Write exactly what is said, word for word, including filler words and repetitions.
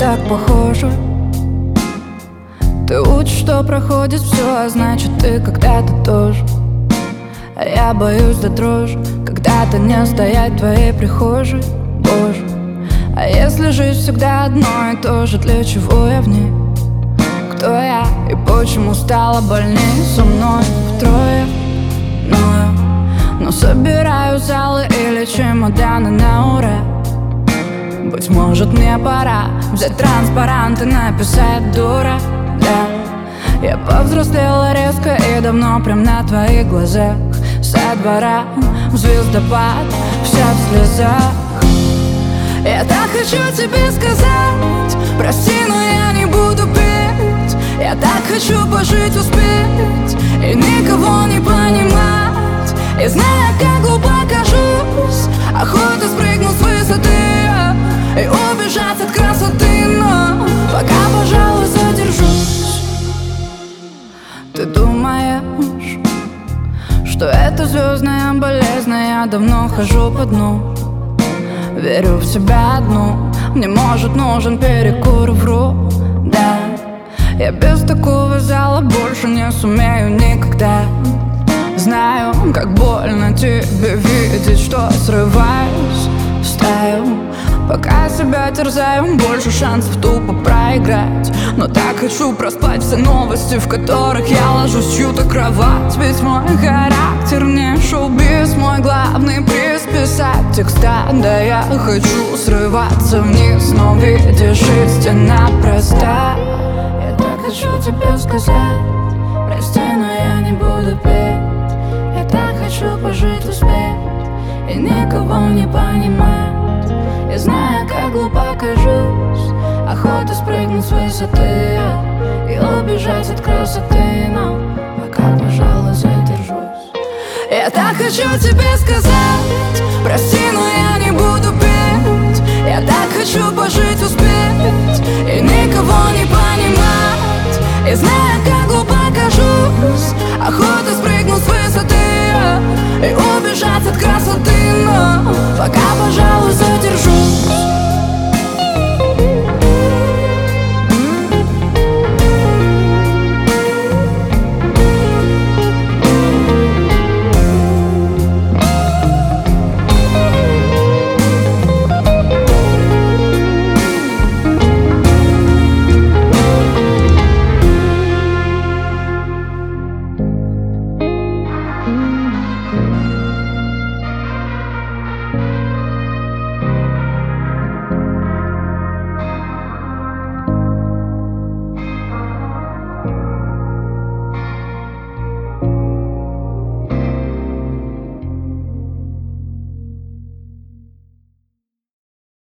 так похожи. Ты учишь, что проходит все, а значит ты когда-то тоже. А я боюсь до дрожи когда-то не стоять в твоей прихожей, Боже. А если жизнь всегда одно и то же, для чего я в ней? Кто я и почему стало больнее со мной втрое? Ною, но собираю залы или чемоданы на ура. Быть может, мне пора взять транспарант и написать дура, да. Я повзрослела резко и давно, прям на твоих глазах. Со двора в звездопад, вся в слезах. Я так хочу тебе сказать прости, но я не буду петь. Я так хочу пожить, успеть и никого не понимать. И зная, как глупо кажусь, охота спрыгнуть с высоты и убежать от красоты, но пока, пожалуй, задержусь. Ты думаешь, что это звездная болезнь, я давно хожу по дну. Верю в себя одну, мне может нужен перекур, вру, да. Я без такого зала больше не сумею никогда. Знаю, как больно тебе видеть, что срываюсь в стаю. Пока себя терзаю, больше шансов тупо проиграть. Но так хочу проспать все новости, в которых я ложусь в чью-то кровать. Ведь мой характер не шоу-биз, мой главный приз писать текста. Да я хочу срываться вниз, но видишь, истина проста. Я так хочу тебе сказать прости, но я не буду петь. Я так хочу пожить, успеть и никого не понимать. Я знаю, как глупо кажусь, охота спрыгнуть с высоты и убежать от красоты, но пока, пожалуй, задержусь. Я так хочу тебе сказать прости, но я не буду петь. Я так хочу пожить, успеть и никого не понимать. И знаю, как глупо кажусь, охота спрыгнуть с высоты и убежать от красоты.